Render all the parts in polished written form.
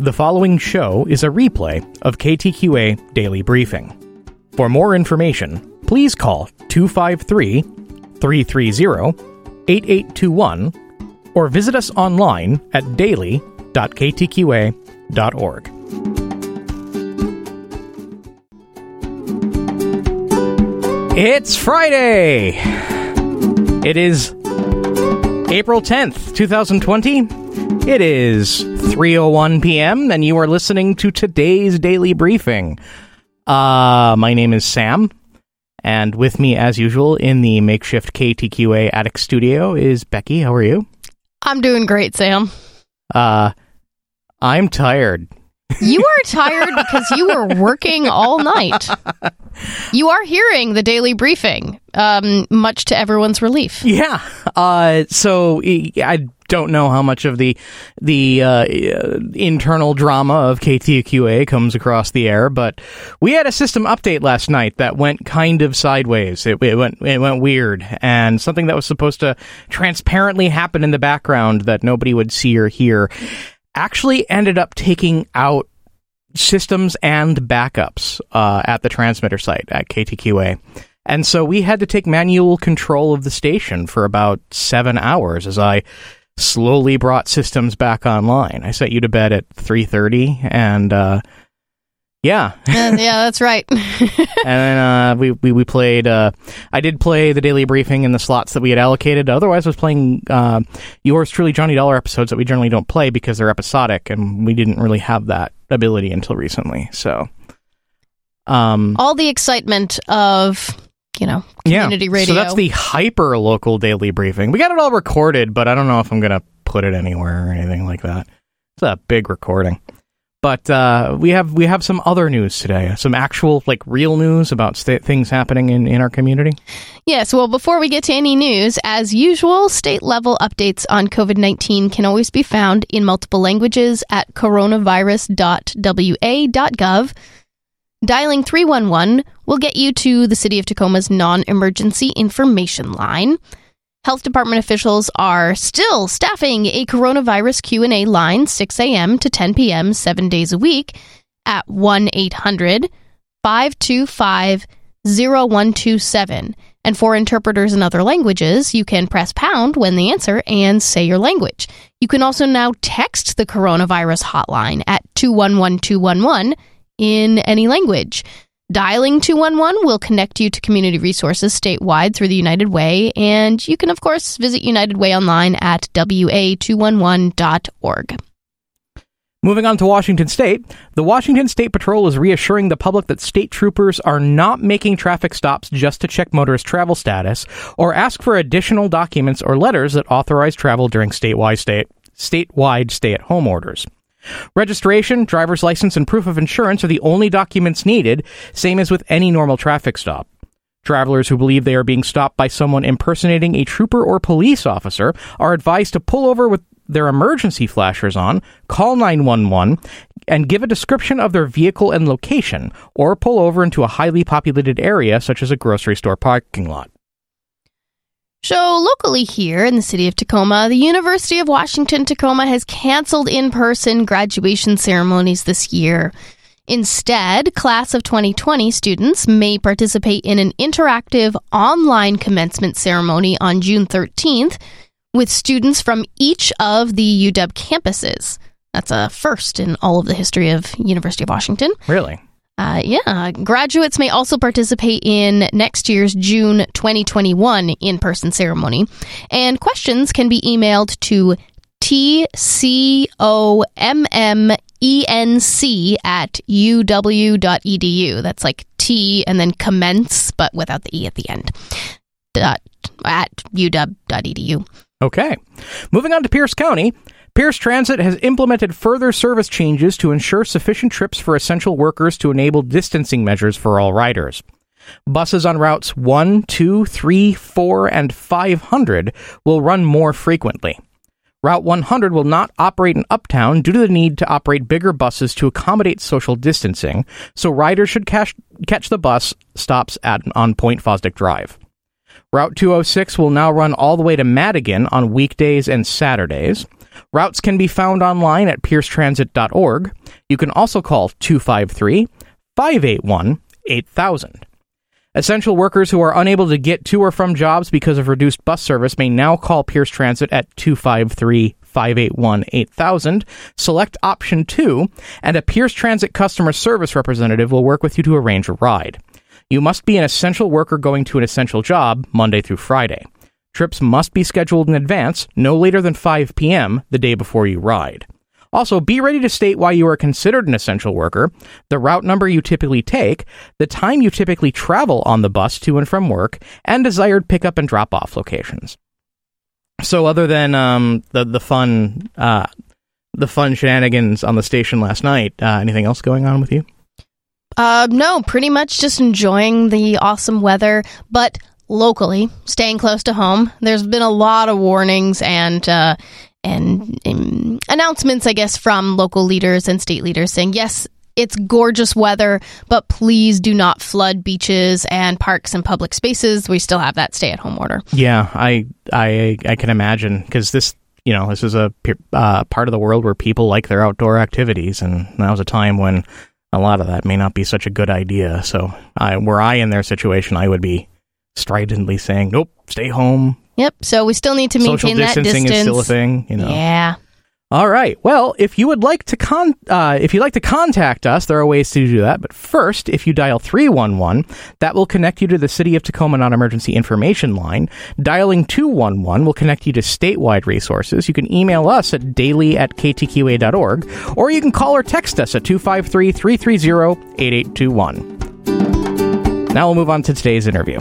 The following show is a replay of KTQA Daily Briefing. For more information, please call 253-330-8821 or visit us online at daily.ktqa.org. It's Friday! It is April 10th, 2020. It is 3:01 p.m., and you are listening to today's Daily Briefing. My name is Sam, and with me, as usual, in the makeshift KTQA attic studio is Becky. How are you? I'm doing great, Sam. I'm tired. You are tired because you were working all night. You are hearing the Daily Briefing, much to everyone's relief. Yeah. So I don't know how much of the internal drama of KTQA comes across the air, but we had a system update last night that went kind of sideways. It went weird, and something that was supposed to transparently happen in the background that nobody would see or hear actually ended up taking out systems and backups at the transmitter site at KTQA. And so we had to take manual control of the station for about 7 hours as I slowly brought systems back online. I sent you to bed at 3:30, and yeah. Yeah, that's right. And then we played, I did play the Daily Briefing in the slots that we had allocated. Otherwise, I was playing yours truly, Johnny Dollar episodes that we generally don't play because they're episodic, and we didn't really have that ability until recently. So, all the excitement of, community radio. So that's the hyper local Daily Briefing. We got it all recorded, but I don't know if I'm going to put it anywhere or anything like that. It's a big recording. But we have some other news today, some actual, real news about things happening in our community. Yes, well, before we get to any news, as usual, state-level updates on COVID-19 can always be found in multiple languages at coronavirus.wa.gov. Dialing 311 will get you to the City of Tacoma's non-emergency information line. Health department officials are still staffing a coronavirus Q&A line 6 a.m. to 10 p.m. 7 days a week at 1-800-525-0127. And for interpreters in other languages, you can press pound when they answer and say your language. You can also now text the coronavirus hotline at 211-211 in any language. Dialing 211 will connect you to community resources statewide through the United Way, and you can, of course, visit United Way online at wa211.org. Moving on to Washington State, the Washington State Patrol is reassuring the public that state troopers are not making traffic stops just to check motorist travel status or ask for additional documents or letters that authorize travel during statewide stay-at-home orders. Registration, driver's license, and proof of insurance are the only documents needed, same as with any normal traffic stop. Travelers who believe they are being stopped by someone impersonating a trooper or police officer are advised to pull over with their emergency flashers on, call 911, and give a description of their vehicle and location, or pull over into a highly populated area such as a grocery store parking lot. So, locally here in the city of Tacoma, the University of Washington Tacoma has canceled in-person graduation ceremonies this year. Instead, class of 2020 students may participate in an interactive online commencement ceremony on June 13th with students from each of the UW campuses. That's a first in all of the history of University of Washington. Really? Yeah. Graduates may also participate in next year's June 2021 in-person ceremony. And questions can be emailed to tcommenc@uw.edu. That's like T and then commence, but without the E at the end. At uw.edu. Okay. Moving on to Pierce County. Pierce Transit has implemented further service changes to ensure sufficient trips for essential workers to enable distancing measures for all riders. Buses on routes 1, 2, 3, 4, and 500 will run more frequently. Route 100 will not operate in Uptown due to the need to operate bigger buses to accommodate social distancing, so riders should catch the bus stops on Point Fosdick Drive. Route 206 will now run all the way to Madigan on weekdays and Saturdays. Routes can be found online at piercetransit.org. You can also call 253-581-8000. Essential workers who are unable to get to or from jobs because of reduced bus service may now call Pierce Transit at 253-581-8000. Select option 2, and a Pierce Transit customer service representative will work with you to arrange a ride. You must be an essential worker going to an essential job Monday through Friday. Trips must be scheduled in advance, no later than 5 p.m. the day before you ride. Also, be ready to state why you are considered an essential worker, the route number you typically take, the time you typically travel on the bus to and from work, and desired pickup and drop-off locations. So other than the fun shenanigans on the station last night, anything else going on with you? No, pretty much just enjoying the awesome weather, but locally, staying close to home. There's been a lot of warnings and announcements, I guess, from local leaders and state leaders saying, yes, it's gorgeous weather, but please do not flood beaches and parks and public spaces. We still have that stay-at-home order. Yeah, I can imagine, because this is a part of the world where people like their outdoor activities, and that was a time when a lot of that may not be such a good idea. So were I in their situation, I would be stridently saying, nope, stay home. Yep, so we still need to maintain that distance. Social distancing is still a thing, Yeah. All right. Well, if you would like to contact us, there are ways to do that. But first, if you dial 311, that will connect you to the City of Tacoma Non-Emergency Information Line. Dialing 211 will connect you to statewide resources. You can email us at daily@ktqa.org, or you can call or text us at 253-330-8821. Now we'll move on to today's interview.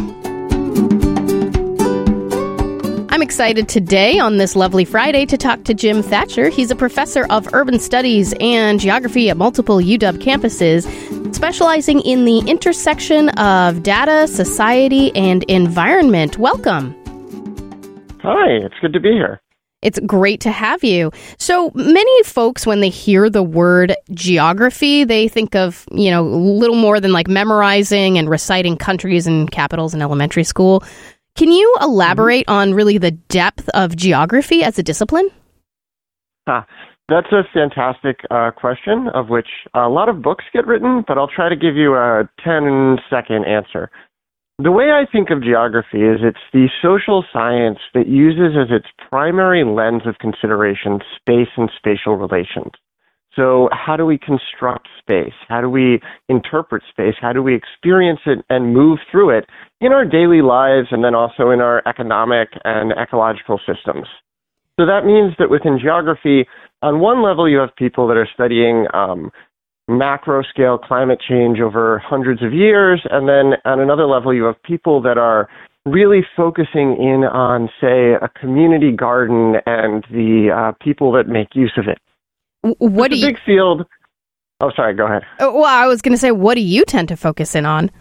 I'm excited today on this lovely Friday to talk to Jim Thatcher. He's a professor of urban studies and geography at multiple UW campuses, specializing in the intersection of data, society, and environment. Welcome. Hi, it's good to be here. It's great to have you. So many folks, when they hear the word geography, they think of, little more than like memorizing and reciting countries and capitals in elementary school. Can you elaborate on really the depth of geography as a discipline? That's a fantastic question, of which a lot of books get written, but I'll try to give you a 10-second answer. The way I think of geography is it's the social science that uses as its primary lens of consideration space and spatial relations. So how do we construct space? How do we interpret space? How do we experience it and move through it in our daily lives and then also in our economic and ecological systems? So that means that within geography, on one level, you have people that are studying macro-scale climate change over hundreds of years, and then on another level, you have people that are really focusing in on, say, a community garden and the people that make use of it. What do you? Big field. Oh, sorry. Go ahead. Well, I was going to say, what do you tend to focus in on?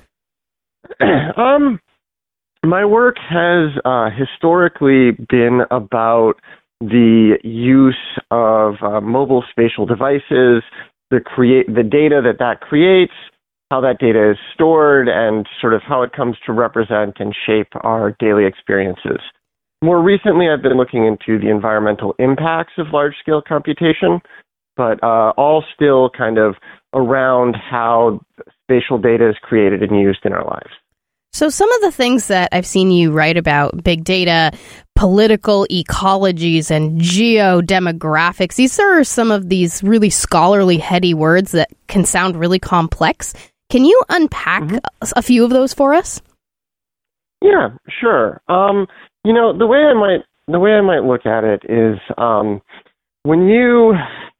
My work has historically been about the use of mobile spatial devices, the data that creates, how that data is stored, and sort of how it comes to represent and shape our daily experiences. More recently, I've been looking into the environmental impacts of large-scale computation, but all still kind of around how spatial data is created and used in our lives. So some of the things that I've seen you write about, big data, political ecologies, and geodemographics, these are some of these really scholarly, heady words that can sound really complex. Can you unpack a few of those for us? Yeah, sure. The way I might look at it is when you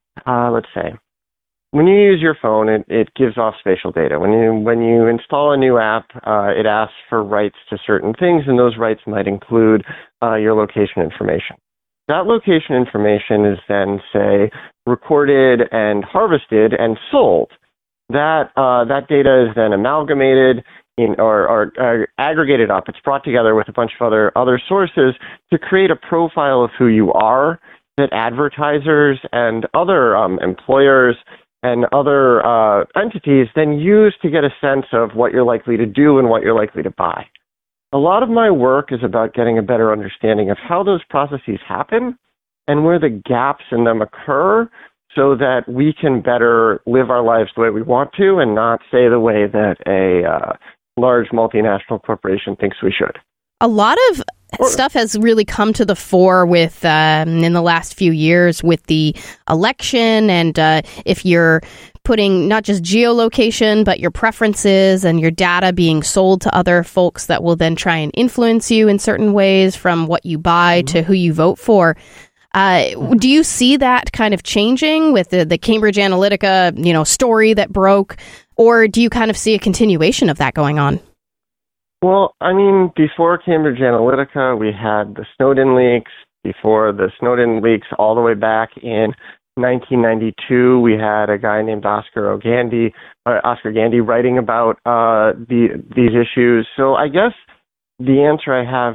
when you use your phone, it gives off spatial data. When you install a new app, it asks for rights to certain things, and those rights might include your location information. That location information is then, say, recorded and harvested and sold. That data is then amalgamated or aggregated up. It's brought together with a bunch of other sources to create a profile of who you are that advertisers and other employers and other entities then use to get a sense of what you're likely to do and what you're likely to buy. A lot of my work is about getting a better understanding of how those processes happen and where the gaps in them occur so that we can better live our lives the way we want to and not say the way that a large multinational corporation thinks we should. A lot of stuff has really come to the fore with in the last few years with the election, and if you're putting not just geolocation, but your preferences and your data being sold to other folks that will then try and influence you in certain ways, from what you buy to who you vote for. Do you see that kind of changing with the Cambridge Analytica, story that broke, or do you kind of see a continuation of that going on? Well, I mean, before Cambridge Analytica, we had the Snowden leaks. Before the Snowden leaks, all the way back in 1992, we had a guy named Oscar Gandy writing about these issues. So I guess the answer I have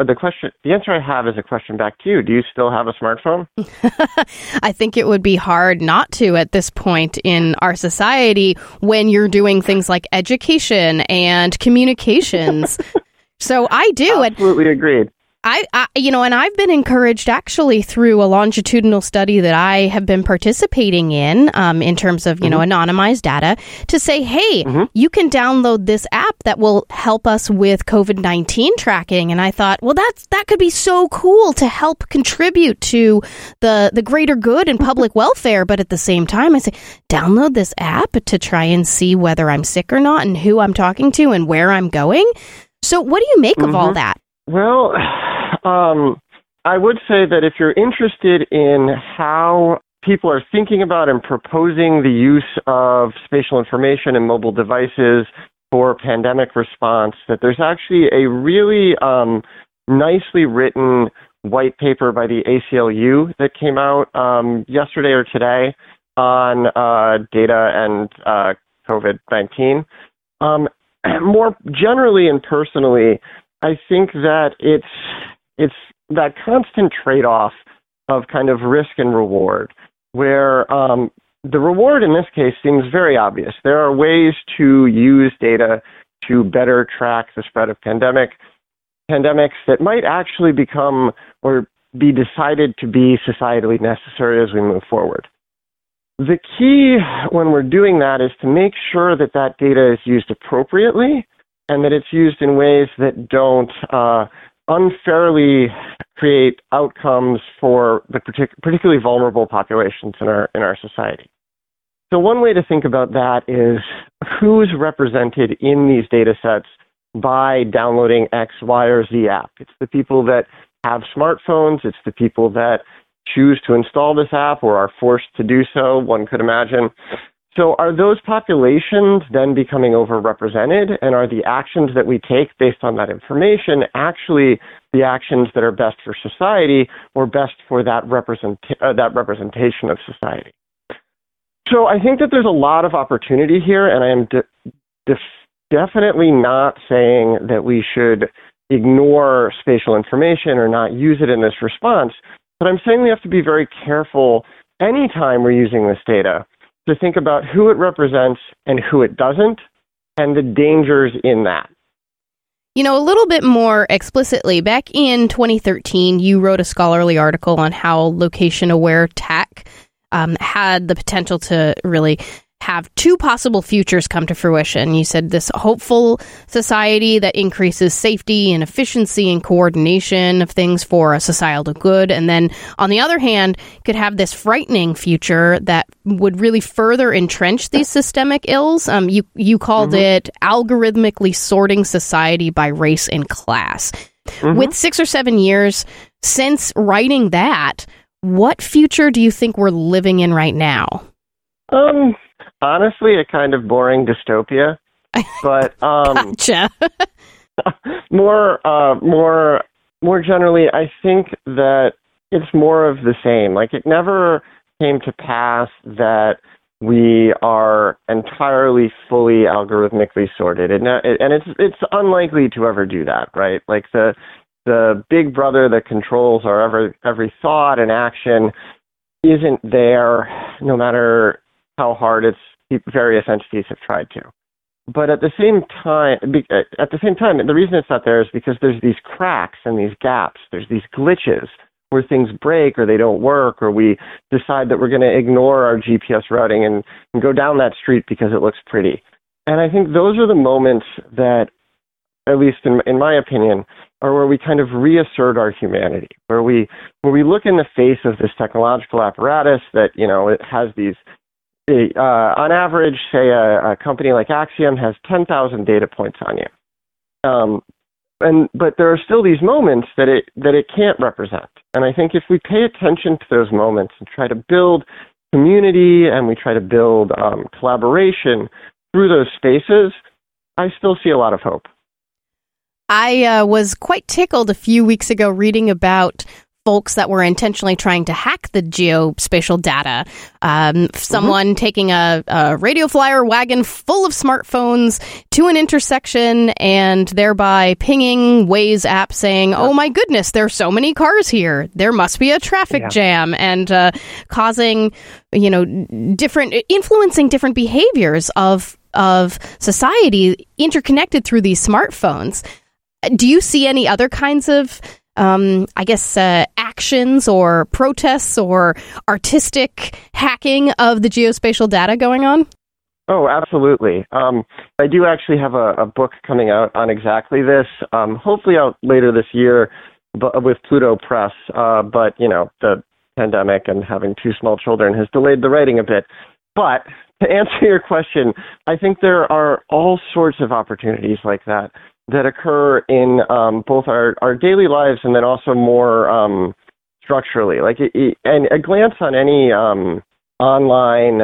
is a question back to you. Do you still have a smartphone? I think it would be hard not to at this point in our society when you're doing things like education and communications. So I do. Absolutely agreed. And I've been encouraged actually through a longitudinal study that I have been participating in terms of, anonymized data, to say, hey, you can download this app that will help us with COVID-19 tracking. And I thought, well, that could be so cool to help contribute to the greater good and public welfare. But at the same time, I say, download this app to try and see whether I'm sick or not and who I'm talking to and where I'm going. So what do you make of all that? Well, I would say that if you're interested in how people are thinking about and proposing the use of spatial information and mobile devices for pandemic response, that there's actually a really nicely written white paper by the ACLU that came out yesterday or today on data and COVID-19. More generally and personally, I think that it's that constant trade-off of kind of risk and reward, where the reward in this case seems very obvious. There are ways to use data to better track the spread of pandemics that might actually become or be decided to be societally necessary as we move forward. The key when we're doing that is to make sure that that data is used appropriately and that it's used in ways that don't unfairly create outcomes for the particularly vulnerable populations in our society. So one way to think about that is who's represented in these data sets by downloading X, Y, or Z app. It's the people that have smartphones. It's the people that choose to install this app or are forced to do so, one could imagine. So are those populations then becoming overrepresented, and are the actions that we take based on that information actually the actions that are best for society or best for that representation of society? So I think that there's a lot of opportunity here, and I am definitely not saying that we should ignore spatial information or not use it in this response, but I'm saying we have to be very careful anytime we're using this data to think about who it represents and who it doesn't, and the dangers in that. A little bit more explicitly, back in 2013, you wrote a scholarly article on how location-aware tech had the potential to really have two possible futures come to fruition. You said this hopeful society that increases safety and efficiency and coordination of things for a societal good. And then, on the other hand, could have this frightening future that would really further entrench these systemic ills. You called it algorithmically sorting society by race and class. With 6 or 7 years since writing that, what future do you think we're living in right now? Honestly, a kind of boring dystopia, but gotcha. more generally, I think that it's more of the same. Like, it never came to pass that we are entirely, fully algorithmically sorted, and it's unlikely to ever do that, right? Like the big brother that controls our every thought and action isn't there, no matter how hard various entities have tried to. But at the same time, the reason it's not there is because there's these cracks and these gaps. There's these glitches where things break or they don't work, or we decide that we're going to ignore our GPS routing and go down that street because it looks pretty. And I think those are the moments that, at least in my opinion, are where we kind of reassert our humanity, where we look in the face of this technological apparatus that, it has these, on average, say a company like Axiom has 10,000 data points on you. But there are still these moments that it can't represent. And I think if we pay attention to those moments and try to build community and we try to build collaboration through those spaces, I still see a lot of hope. I was quite tickled a few weeks ago reading about folks that were intentionally trying to hack the geospatial data. Someone taking a radio flyer wagon full of smartphones to an intersection and thereby pinging Waze app saying, oh my goodness, there are so many cars here. There must be a traffic jam, and causing, influencing different behaviors of society interconnected through these smartphones. Do you see any other kinds of actions or protests or artistic hacking of the geospatial data going on? Oh, absolutely. I do actually have a book coming out on exactly this, hopefully out later this year with Pluto Press. But, the pandemic and having two small children has delayed the writing a bit. But to answer your question, I think there are all sorts of opportunities like that occur in both our daily lives and then also more structurally. And a glance on any online,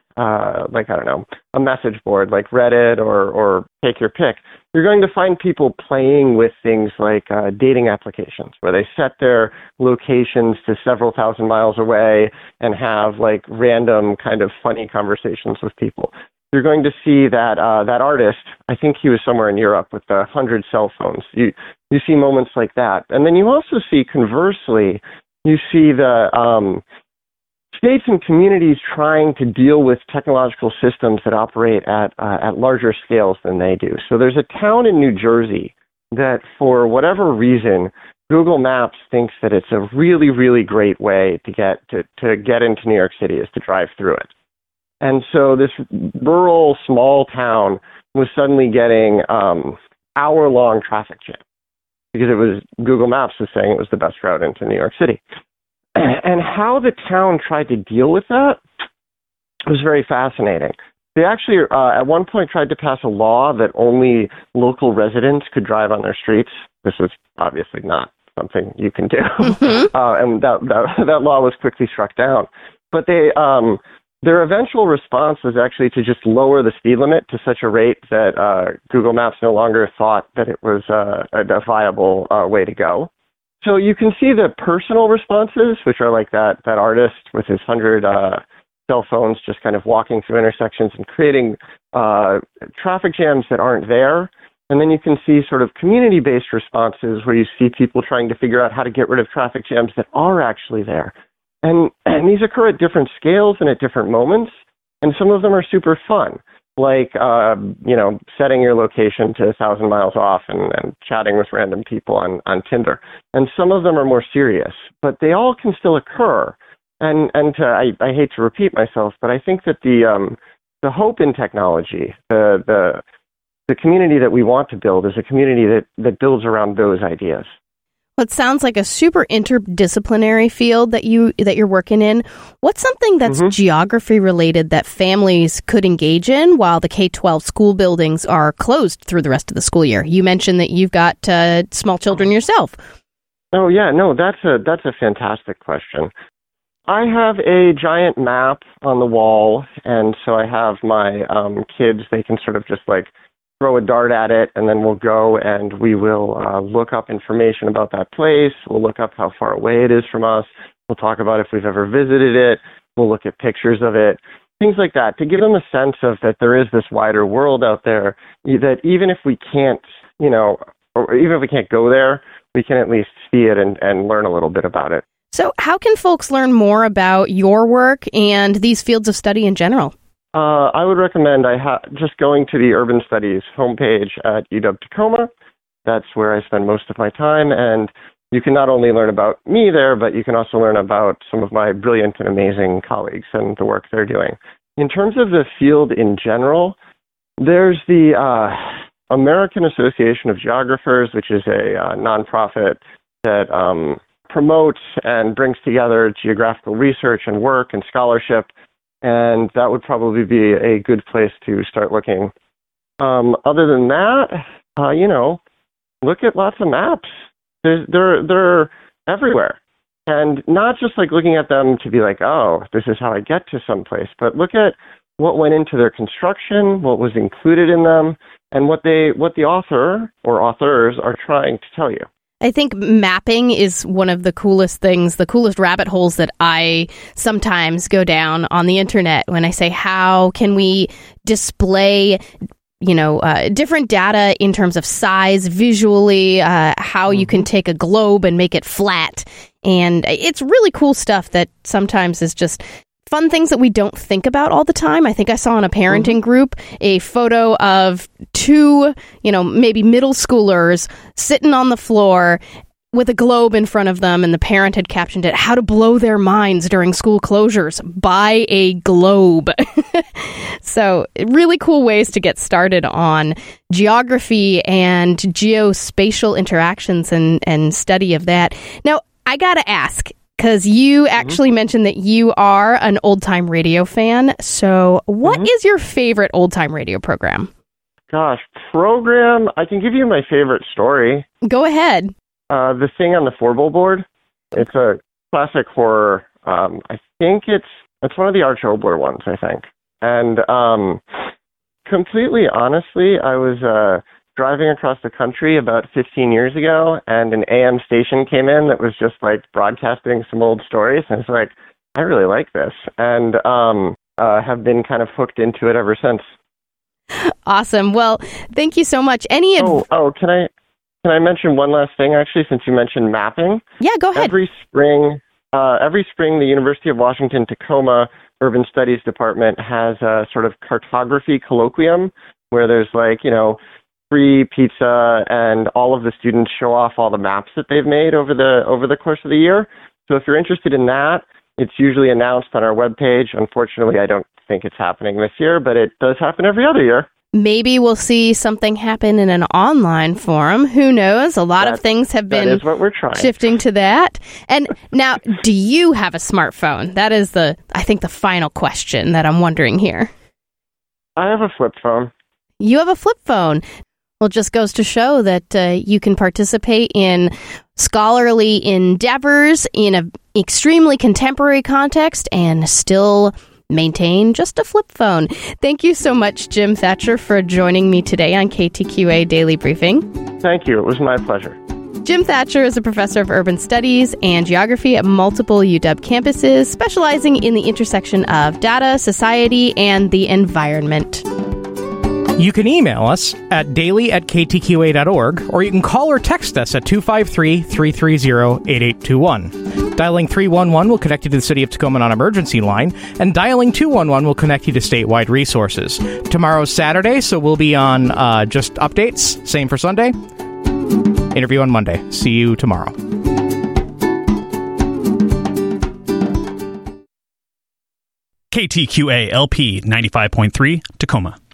a message board like Reddit or take your pick, you're going to find people playing with things like dating applications where they set their locations to several thousand miles away and have random kind of funny conversations with people. You're going to see that artist, I think he was somewhere in Europe with 100 cell phones. You see moments like that. And then you also see, conversely, you see the states and communities trying to deal with technological systems that operate at larger scales than they do. So there's a town in New Jersey that, for whatever reason, Google Maps thinks that it's a really, really great way to get into New York City is to drive through it. And so this rural small town was suddenly getting hour-long traffic jam because Google Maps was saying it was the best route into New York City. And how the town tried to deal with that was very fascinating. They actually, at one point, tried to pass a law that only local residents could drive on their streets. This was obviously not something you can do. And that law was quickly struck down. But their eventual response was actually to just lower the speed limit to such a rate that Google Maps no longer thought that it was a viable way to go. So you can see the personal responses, which are like that artist with his 100 cell phones just kind of walking through intersections and creating traffic jams that aren't there. And then you can see sort of community-based responses where you see people trying to figure out how to get rid of traffic jams that are actually there. And these occur at different scales and at different moments, and some of them are super fun, like, setting your location to 1,000 miles off and chatting with random people on Tinder. And some of them are more serious, but they all can still occur. I hate to repeat myself, but I think that the hope in technology, the community that we want to build is a community that builds around those ideas. Well, it sounds like a super interdisciplinary field that you're working in. What's something that's geography related that families could engage in while the K-12 school buildings are closed through the rest of the school year? You mentioned that you've got small children yourself. Oh yeah, no, that's a fantastic question. I have a giant map on the wall, and so I have my kids. They can sort of just throw a dart at it, and then we'll go and we will look up information about that place. We'll look up how far away it is from us. We'll talk about if we've ever visited it. We'll look at pictures of it, things like that, to give them a sense of that there is this wider world out there, that even if we can't, or even if we can't go there, we can at least see it and learn a little bit about it. So how can folks learn more about your work and these fields of study in general? I would recommend just going to the Urban Studies homepage at UW-Tacoma. That's where I spend most of my time. And you can not only learn about me there, but you can also learn about some of my brilliant and amazing colleagues and the work they're doing. In terms of the field in general, there's the American Association of Geographers, which is a nonprofit that promotes and brings together geographical research and work and scholarship, and that would probably be a good place to start looking. Other than that, look at lots of maps. They're everywhere. And not just like looking at them to be like, oh, this is how I get to someplace, but look at what went into their construction, what was included in them, and what the author or authors are trying to tell you. I think mapping is one of the coolest things, the coolest rabbit holes that I sometimes go down on the internet when I say, how can we display different data in terms of size, visually, how you can take a globe and make it flat. And it's really cool stuff that sometimes is just fun things that we don't think about all the time. I think I saw in a parenting group a photo of two, maybe middle schoolers sitting on the floor with a globe in front of them, and the parent had captioned it, "How to blow their minds during school closures. Buy a globe." So really cool ways to get started on geography and geospatial interactions and study of that. Now, I got to ask, because you actually mentioned that you are an old-time radio fan. So what is your favorite old-time radio program? Gosh, program, I can give you my favorite story. Go ahead. The Thing on the Four-Bowl Board. It's a classic horror. I think it's one of the Arch Oboler ones, I think. And completely honestly, I was driving across the country about 15 years ago, and an AM station came in that was just like broadcasting some old stories. And I was like, I really like this, and have been kind of hooked into it ever since. Awesome. Well, thank you so much. Can I mention one last thing, actually, since you mentioned mapping? Yeah, go ahead. Every spring, the University of Washington Tacoma Urban Studies Department has a sort of cartography colloquium where there's free pizza, and all of the students show off all the maps that they've made over the course of the year. So if you're interested in that, it's usually announced on our webpage. Unfortunately, I don't think it's happening this year, but it does happen every other year. Maybe we'll see something happen in an online forum. Who knows? A lot of things have been that is what we're trying. Shifting to that. And now, do you have a smartphone? That is I think the final question that I'm wondering here. I have a flip phone. You have a flip phone. Well, it just goes to show that you can participate in scholarly endeavors in an extremely contemporary context and still maintain just a flip phone. Thank you so much, Jim Thatcher, for joining me today on KTQA Daily Briefing. Thank you. It was my pleasure. Jim Thatcher is a professor of urban studies and geography at multiple UW campuses, specializing in the intersection of data, society, and the environment. You can email us at daily@ktqa.org, or you can call or text us at 253-330-8821. Dialing 311 will connect you to the City of Tacoma non-emergency line, and dialing 211 will connect you to statewide resources. Tomorrow's Saturday, so we'll be on just updates. Same for Sunday. Interview on Monday. See you tomorrow. KTQA LP 95.3 Tacoma.